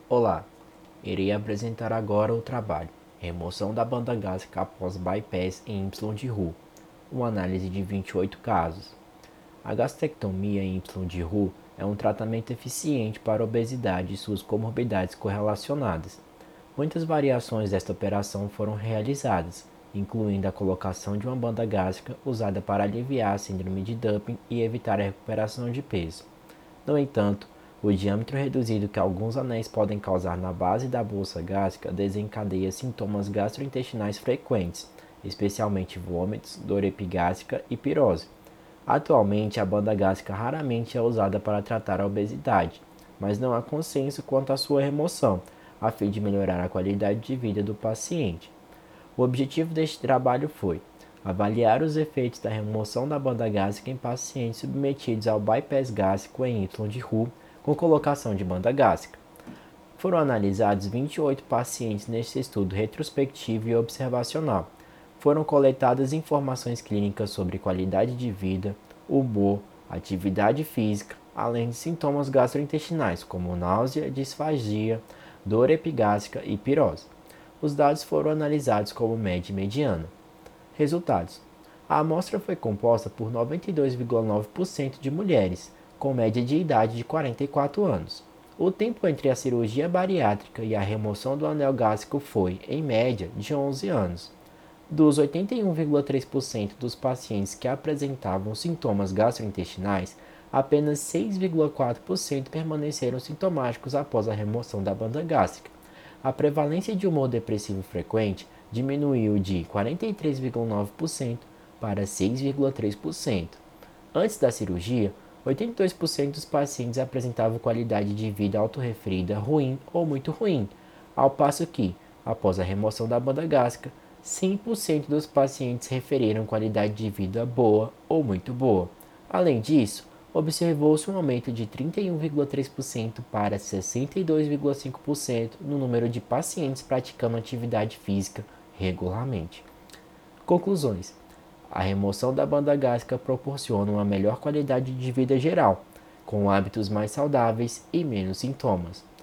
Olá, irei apresentar agora o trabalho Remoção da banda gástrica após bypass em Y de Roux, uma análise de 28 casos. A gastrectomia em Y de Roux é um tratamento eficiente para a obesidade e suas comorbidades correlacionadas. Muitas variações desta operação foram realizadas, incluindo a colocação de uma banda gástrica usada para aliviar a síndrome de Dumping e evitar a recuperação de peso. No entanto, o diâmetro reduzido que alguns anéis podem causar na base da bolsa gástrica desencadeia sintomas gastrointestinais frequentes, especialmente vômitos, dor epigástrica e pirose. Atualmente, a banda gástrica raramente é usada para tratar a obesidade, mas não há consenso quanto à sua remoção, a fim de melhorar a qualidade de vida do paciente. O objetivo deste trabalho foi avaliar os efeitos da remoção da banda gástrica em pacientes submetidos ao bypass gástrico em Y de Roux com colocação de banda gástrica. Foram analisados 28 pacientes neste estudo retrospectivo e observacional. Foram coletadas informações clínicas sobre qualidade de vida, humor, atividade física, além de sintomas gastrointestinais como náusea, disfagia, dor epigástrica e pirose. Os dados foram analisados como média e mediana. Resultados: a amostra foi composta por 92,9% de mulheres, com média de idade de 44 anos. O tempo entre a cirurgia bariátrica e a remoção do anel gástrico foi, em média, de 11 anos. Dos 81,3% dos pacientes que apresentavam sintomas gastrointestinais, apenas 6,4% permaneceram sintomáticos após a remoção da banda gástrica. A prevalência de humor depressivo frequente diminuiu de 43,9% para 6,3%. Antes da cirurgia, 82% dos pacientes apresentavam qualidade de vida autorreferida ruim ou muito ruim, ao passo que, após a remoção da banda gástrica, 100% dos pacientes referiram qualidade de vida boa ou muito boa. Além disso, observou-se um aumento de 31,3% para 62,5% no número de pacientes praticando atividade física regularmente. Conclusões: a remoção da banda gástrica proporciona uma melhor qualidade de vida geral, com hábitos mais saudáveis e menos sintomas.